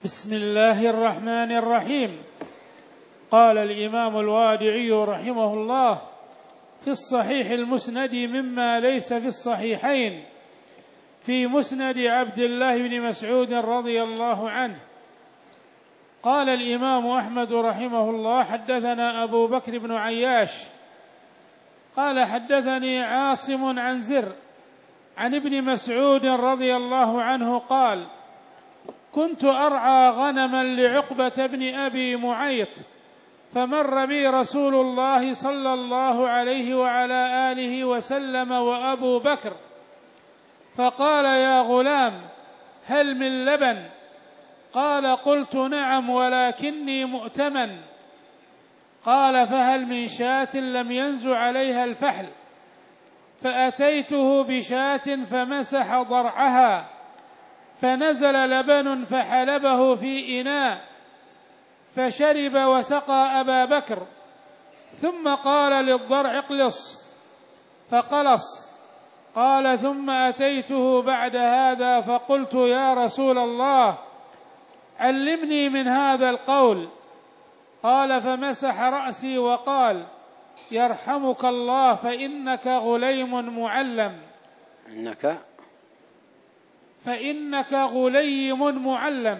بسم الله الرحمن الرحيم. قال الإمام الوادعي رحمه الله في الصحيح المسند مما ليس في الصحيحين في مسند عبد الله بن مسعود رضي الله عنه. قال الإمام أحمد رحمه الله حدثنا أبو بكر بن عياش قال حدثني عاصم عن زر عن ابن مسعود رضي الله عنه قال: كنت أرعى غنما لعقبة بن أبي معيط، فمر بي رسول الله صلى الله عليه وعلى آله وسلم وأبو بكر، فقال: يا غلام، هل من لبن؟ قال: قلت: نعم، ولكني مؤتمن. قال: فهل من شاة لم ينز عليها الفحل؟ فأتيته بشاة فمسح ضرعها، فنزل لبن فحلبه في إناء، فشرب وسقى أبا بكر، ثم قال للضرع: اقلص، فقلص. قال: ثم أتيته بعد هذا فقلت: يا رسول الله، علمني من هذا القول. قال: فمسح رأسي وقال: يرحمك الله، فإنك غليم معلم. فإنك غليم معلم.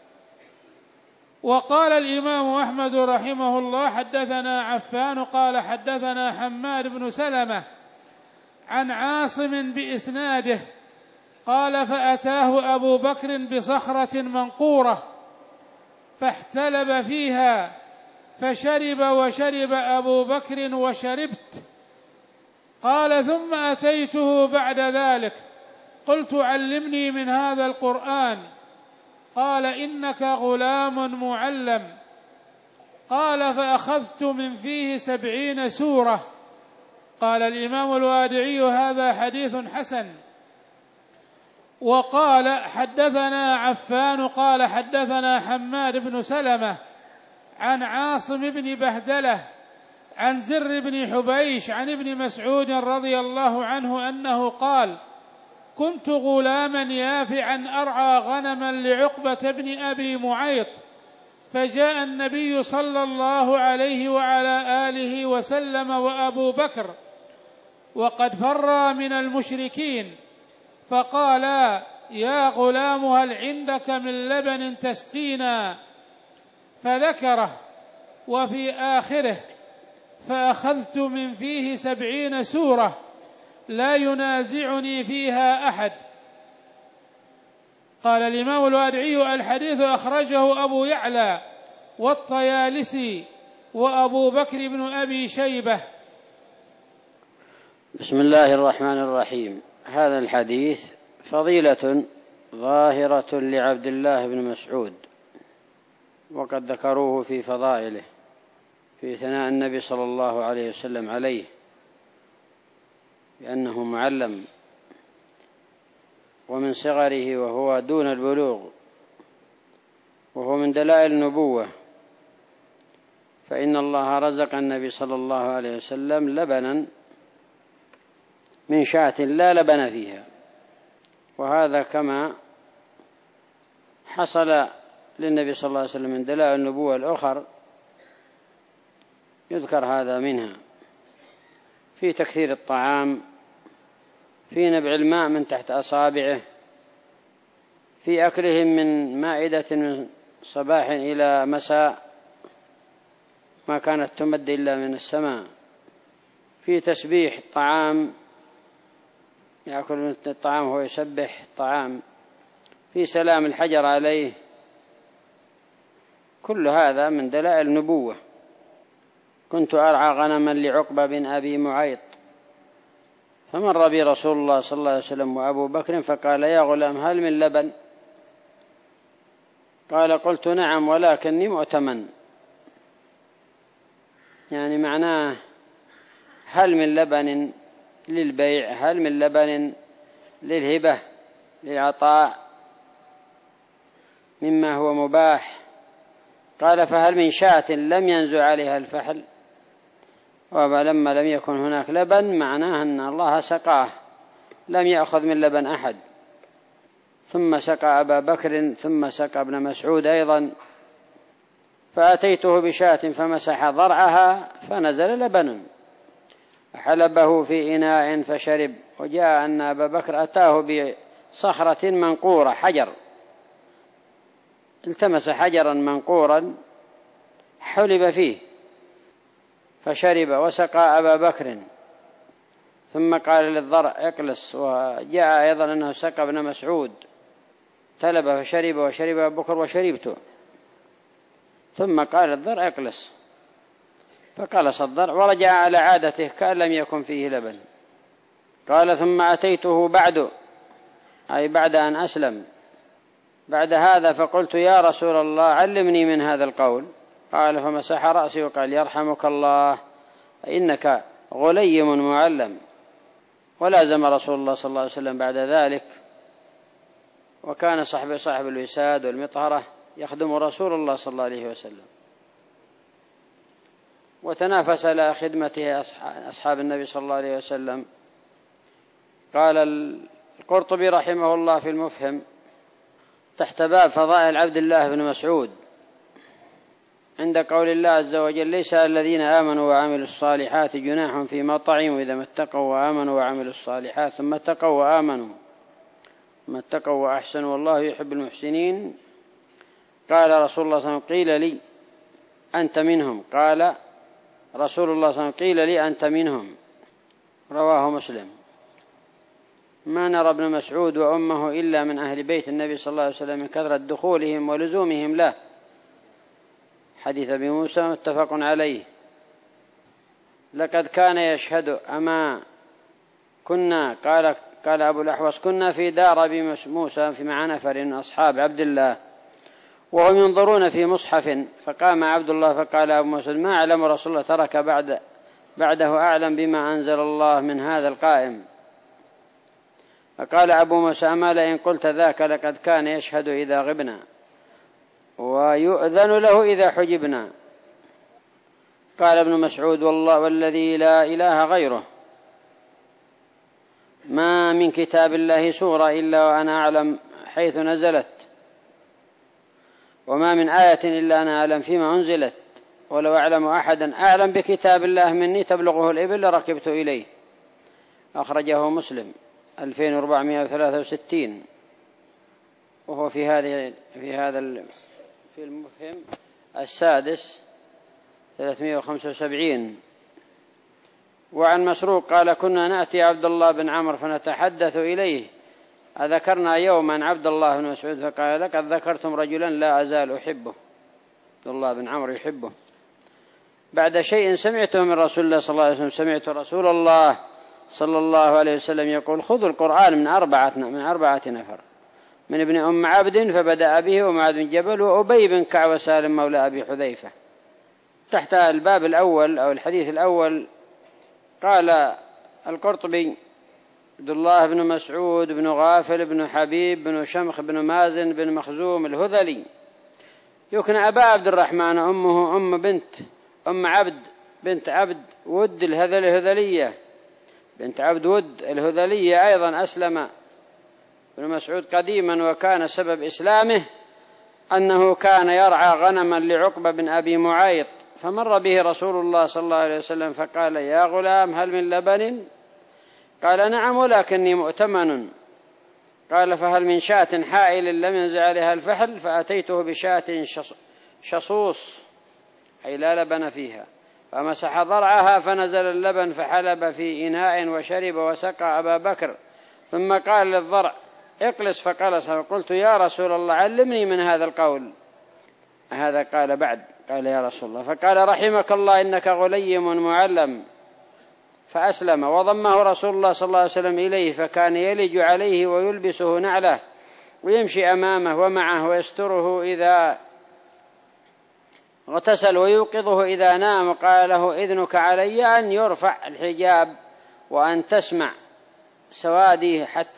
وقال الإمام أحمد رحمه الله حدثنا عفان قال حدثنا حماد بن سلمة عن عاصم بإسناده قال: فأتاه أبو بكر بصخرة منقورة فاحتلب فيها، فشرب وشرب أبو بكر وشربت. قال: ثم أتيته بعد ذلك قلت: علمني من هذا القرآن. قال: إنك غلام معلم. قال: فأخذت من فيه 70 سورة. قال الإمام الوادعي: هذا حديث حسن. وقال حدثنا عفان قال حدثنا حماد بن سلمة عن عاصم بن بهدلة عن زر بن حبيش عن ابن مسعود رضي الله عنه أنه قال: كنت غلاما يافعا أرعى غنما لعقبة بن أبي معيط، فجاء النبي صلى الله عليه وعلى آله وسلم وأبو بكر وقد فر من المشركين، فقالا: يا غلام، هل عندك من لبن تسقينا؟ فذكره، وفي آخره: فأخذت من فيه 70 سورة لا ينازعني فيها أحد. قال الإمام الوادعي: الحديث أخرجه أبو يعلى والطيالسي وأبو بكر بن أبي شيبة. بسم الله الرحمن الرحيم. هذا الحديث فضيلة ظاهرة لعبد الله بن مسعود، وقد ذكروه في فضائله في ثناء النبي صلى الله عليه وسلم عليه بأنه معلم ومن صغره وهو دون البلوغ، وهو من دلائل النبوة، فإن الله رزق النبي صلى الله عليه وسلم لبنا من شاة لا لبن فيها، وهذا كما حصل للنبي صلى الله عليه وسلم من دلائل النبوة الأخر يذكر هذا منها في تكثير الطعام، في نبع الماء من تحت أصابعه، في أكلهم من مائدة من صباح إلى مساء ما كانت تمد إلا من السماء، في تسبيح الطعام، يأكل من الطعام وهو يسبح الطعام، في سلام الحجر عليه. كل هذا من دلائل النبوة. كنت أرعى غنما لعقبة بن أبي معيط، فمر بي رسول الله صلى الله عليه وسلم وأبو بكر، فقال: يا غلام، هل من لبن؟ قال: قلت: نعم، ولكني مؤتمن. يعني معناه: هل من لبن للبيع؟ هل من لبن للهبة، للعطاء مما هو مباح؟ قال: فهل من شاة لم ينزع عليها الفحل؟ ولما لم يكن هناك لبن معناه أن الله سقاه، لم يأخذ من لبن أحد. ثم سقى أبا بكر ثم سقى ابن مسعود أيضا، فأتيته بشاة فمسح ضرعها فنزل لبن فحلبه في إناء فشرب. وجاء أن أبا بكر أتاه بصخرة منقورة، حجر، التمس حجرا منقورا حلب فيه فشرب وسقى أبا بكر، ثم قال للضرع اقلس. وجاء أيضا أنه سقى ابن مسعود، تلب فشرب وشرب أبو بكر وشربت، ثم قال للضرع اقلس، فقلص الضرع ورجع على عادته كأن لم يكن فيه لبن. قال ثم أتيته بعد، أي بعد أن أسلم، بعد هذا فقلت يا رسول الله علمني من هذا القول. قال فمسح رأسي وقال يرحمك الله إنك غليم معلم. ولازم رسول الله صلى الله عليه وسلم بعد ذلك، وكان صاحب الوساد والمطهرة يخدم رسول الله صلى الله عليه وسلم، وتنافس على خدمته أصحاب النبي صلى الله عليه وسلم. قال القرطبي رحمه الله في المفهم تحت باب فضائل عبد الله بن مسعود عند قول الله عز وجل ليس الذين آمنوا وعملوا الصالحات جناح فيما طعموا إذا ما اتقوا وآمنوا وعملوا الصالحات ثم اتقوا وآمنوا ثم اتقوا وأحسنوا والله يحب المحسنين. قال رسول الله صلى الله عليه وسلم قيل لي أنت منهم، قال رسول الله صلى الله عليه وسلم قيل لي أنت منهم، رواه مسلم. ما نرى ابن مسعود وأمه إلا من أهل بيت النبي صلى الله عليه وسلم من كثرة دخولهم ولزومهم له، حديث أبي موسى متفق عليه. لقد كان يشهد أما كنا، قال أبو الأحوص كنا في دار أبي موسى في مع نفر من أصحاب عبد الله وهم ينظرون في مصحف، فقام عبد الله فقال أبو موسى ما أعلم رسول الله ترك بعده أعلم بما أنزل الله من هذا القائم. فقال أبو موسى أما لئن قلت ذاك لقد كان يشهد إذا غبنا ويؤذن له إذا حجبنا. قال ابن مسعود والله والذي لا إله غيره ما من كتاب الله سورة إلا وأنا أعلم حيث نزلت، وما من آية إلا أنا أعلم فيما أنزلت، ولو أعلم أحدا أعلم بكتاب الله مني تبلغه الإبل لركبت إليه. أخرجه مسلم 2463، وهو في المفهم السادس 375. وعن مسروق قال كنا نأتي عبد الله بن عمرو فنتحدث إليه أذكرنا يوما عبد الله بن مسعود فقال لقد ذكرتم رجلا لا أزال أحبه، عبد الله بن عمرو يحبه. بعد شيء سمعته من رسول الله صلى الله عليه وسلم سمعت رسول الله صلى الله عليه وسلم يقول خذوا القرآن من أربعة نفر من ابن أم عبد فبدأ به ومعاذ بن جبل وأبي بن كعب وسالم مولى أبي حذيفة. تحت الباب الأول أو الحديث الأول قال القرطبي عبد الله بن مسعود بن غافل بن حبيب بن شمخ بن مازن بن مخزوم الهذلي يكنى أبا عبد الرحمن، أمه أم عبد بنت عبد ود الهذلية بنت عبد ود الهذلية. أيضا أسلم ابن مسعود قديما، وكان سبب إسلامه أنه كان يرعى غنما لعقبة بن أبي معيط، فمر به رسول الله صلى الله عليه وسلم فقال يا غلام هل من لبن؟ قال نعم ولكني مؤتمن. قال فهل من شاة حائل لم ينزع عليها الفحل؟ فأتيته بشاة شصوص أي لا لبن فيها، فمسح ضرعها فنزل اللبن فحلب في إناء وشرب وسقى أبا بكر، ثم قال للضرع اقلس فقلس. فقلت يا رسول الله علمني من هذا القول. هذا قال بعد، قال يا رسول الله، فقال رحمك الله إنك غليم معلم، فأسلم. وضمه رسول الله صلى الله عليه وسلم إليه فكان يلج عليه ويلبسه نعله ويمشي أمامه ومعه ويستره إذا اغتسل ويوقظه إذا نام. قال له إذنك علي أن يرفع الحجاب وأن تسمع سوادي حتى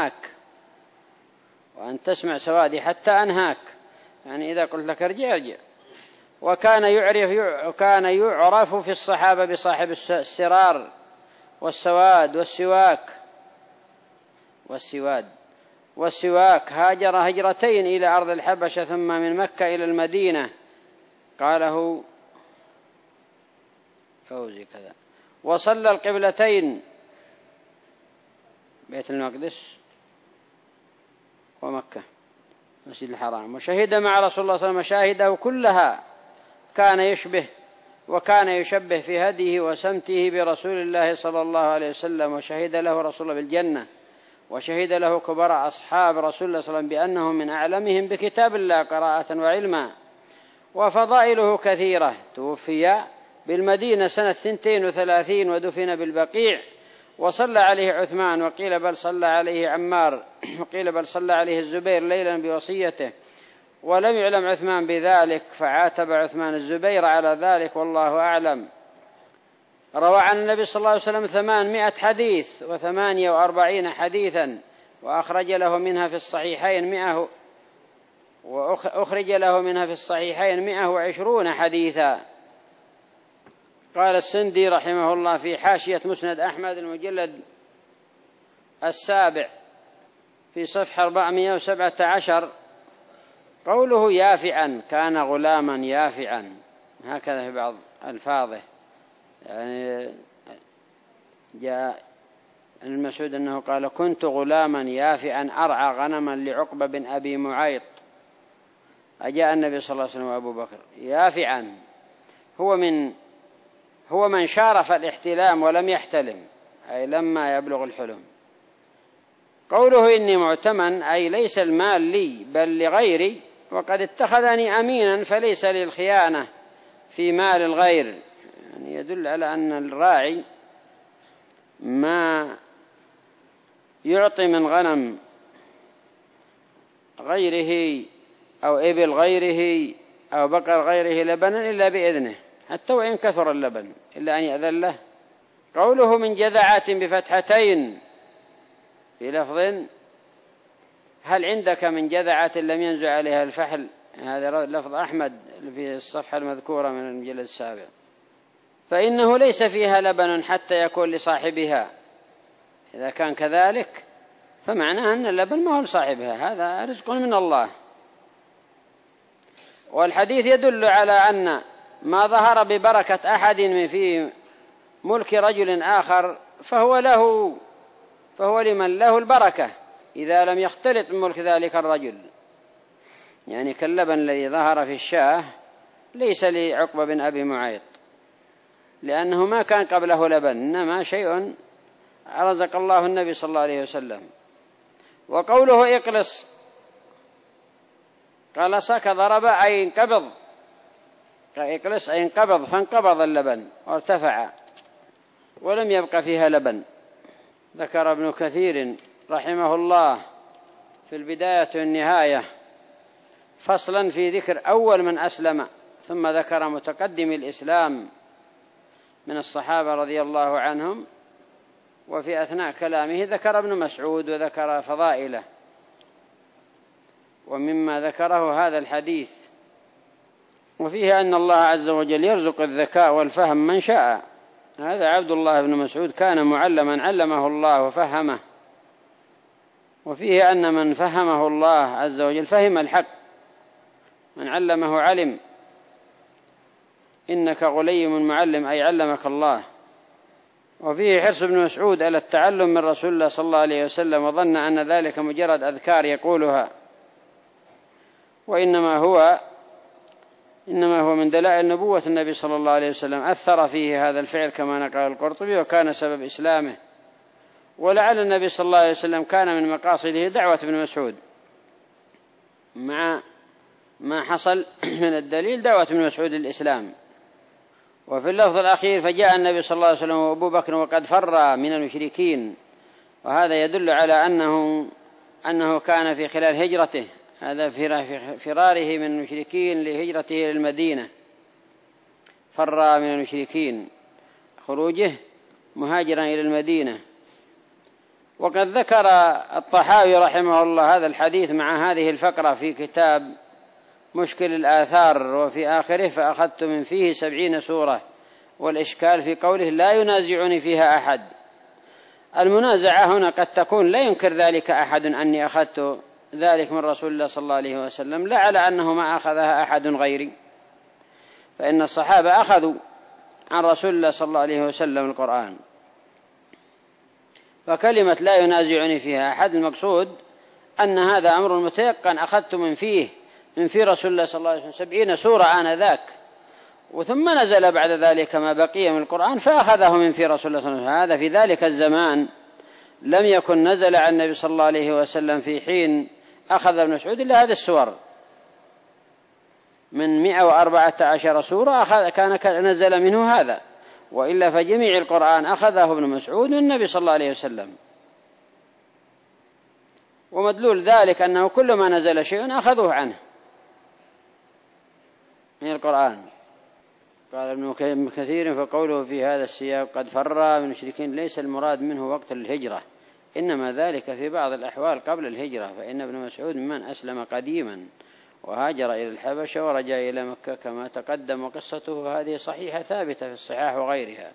أنهاك، يعني إذا قلت لك ارجع. وكان يعرف في الصحابة بصاحب السرار والسواد والسواد. والسواك. هاجر هجرتين إلى أرض الحبشة ثم من مكة إلى المدينة قاله فوزي كذا. وصلى القبلتين بيت المقدس ومكة مسجد الحرام. وشهد مع رسول الله صلى الله عليه وسلم مشاهده كلها كان يشبه في هديه وسمته برسول الله صلى الله عليه وسلم. وشهد له رسول الله بالجنة، وشهد له كبراء أصحاب رسول الله صلى الله عليه وسلم بأنهم من أعلمهم بكتاب الله قراءة وعلما. وفضائله كثيرة. توفي بالمدينة سنة 32 ودفن بالبقيع. وصلى عليه عثمان، وقيل بل صلى عليه عمار، وقيل بل صلى عليه الزبير ليلا بوصيته، ولم يعلم عثمان بذلك فعاتب عثمان الزبير على ذلك والله أعلم. روى عن النبي صلى الله عليه وسلم 800 حديث و48 حديثا، وأخرج له منها في الصحيحين 120 حديثا. قال السندي رحمه الله في حاشية مسند أحمد المجلد 7 في صفحة 417 قوله يافعا كان غلاما يافعا، هكذا في بعض ألفاظه. يعني جاء المسعود أنه قال كنت غلاما يافعا أرعى غنما لعقبة بن أبي معيط. أجاء النبي صلى الله عليه وسلم وأبو بكر. يافعا هو من شارف الاحتلام ولم يحتلم، أي لما يبلغ الحلم. قوله إني معتمن أي ليس المال لي بل لغيري، وقد اتخذني أمينا فليس لي الخيانة في مال الغير. يعني يدل على أن الراعي ما يعطي من غنم غيره أو إبل غيره أو بقر غيره لبنا إلا بإذنه، حتى وإن كثر اللبن إلا أن يأذن له. قوله من جذعات بفتحتين في لفظ، هل عندك من جذعات لم ينزع عليها الفحل؟ هذا لفظ أحمد في الصفحة المذكورة من المجلد 7. فإنه ليس فيها لبن حتى يكون لصاحبها. إذا كان كذلك فمعناه أن اللبن ما هو لصاحبها، هذا رزق من الله. والحديث يدل على أن ما ظهر ببركة أحد من في ملك رجل آخر فهو لمن له البركة إذا لم يختلط بملك ذلك الرجل. يعني كاللبن الذي ظهر في الشاه ليس لعقبة بن أبي معيط لأنه ما كان قبله لبن، إنما شيء رزق الله النبي صلى الله عليه وسلم. وقوله اقلص قلص كضرب أي انقبض، اقلص أي انقبض، فانقبض اللبن وارتفع ولم يبق فيها لبن. ذكر ابن كثير رحمه الله في البداية والنهاية فصلا في ذكر أول من أسلم، ثم ذكر متقدم الإسلام من الصحابة رضي الله عنهم، وفي أثناء كلامه ذكر ابن مسعود وذكر فضائله. ومما ذكره هذا الحديث وفيه أن الله عز وجل يرزق الذكاء والفهم من شاء. هذا عبد الله بن مسعود كان معلما علمه الله وفهمه. وفيه أن من فهمه الله عز وجل فهم الحق، من علمه علم. إنك غليم معلم أي علمك الله. وفيه حرص ابن مسعود على التعلم من رسول الله صلى الله عليه وسلم، وظن أن ذلك مجرد أذكار يقولها، وإنما هو من دلائل نبوة النبي صلى الله عليه وسلم. أثر فيه هذا الفعل كما نقل القرطبي، وكان سبب إسلامه. ولعل النبي صلى الله عليه وسلم كان من مقاصده دعوة ابن مسعود، مع ما حصل من الدليل دعوة ابن مسعود للإسلام. وفي اللفظ الأخير فجاء النبي صلى الله عليه وسلم وأبو بكر وقد فر من المشركين، وهذا يدل على أنه كان في خلال هجرته، هذا في فراره من المشركين لهجرته للمدينة، فر من المشركين خروجه مهاجرا إلى المدينة. وقد ذكر الطحاوي رحمه الله هذا الحديث مع هذه الفقرة في كتاب مشكل الآثار، وفي آخره فأخذت من فيه 70 سورة، والإشكال في قوله لا ينازعني فيها أحد، المنازعة هنا قد تكون لا ينكر ذلك أحد أني أخذت ذلك من رسول الله صلى الله عليه وسلم، لا على أنه ما أخذها أحد غيري، فإن الصحابة أخذوا عن رسول الله صلى الله عليه وسلم القرآن. فكلمة لا ينازعني فيها أحد المقصود أن هذا أمر متيقن، أخذت من في رسول الله صلى الله عليه وسلم 70 سورة آنذاك، وثم نزل بعد ذلك ما بقي من القرآن فأخذه من في رسول الله صلى الله عليه وسلم. هذا في ذلك الزمان لم يكن نزل عن النبي صلى الله عليه وسلم في حين أخذ ابن مسعود إلا هذه السور من 114 سورة كان نزل منه هذا، وإلا فجميع القرآن أخذه ابن مسعود من النبي صلى الله عليه وسلم. ومدلول ذلك أنه كل ما نزل شيء أخذوه عنه من القرآن. قال ابن كثير فقوله في هذا السياق قد فر من المشركين ليس المراد منه وقت الهجرة، إنما ذلك في بعض الأحوال قبل الهجرة، فإن ابن مسعود من أسلم قديما وهاجر إلى الحبشة ورجع إلى مكة كما تقدم، وقصته هذه صحيحة ثابتة في الصحاح وغيرها.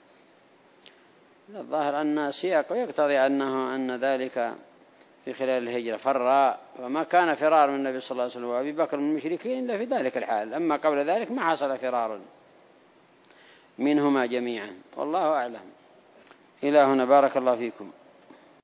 الظاهر أن السياق يقتضي أن ذلك في خلال الهجرة فر، وما كان فرار من النبي صلى الله عليه وسلم وأبي بكر من المشركين إلا في ذلك الحال، أما قبل ذلك ما حصل فرار منهما جميعا، والله أعلم. إلى هنا بارك الله فيكم.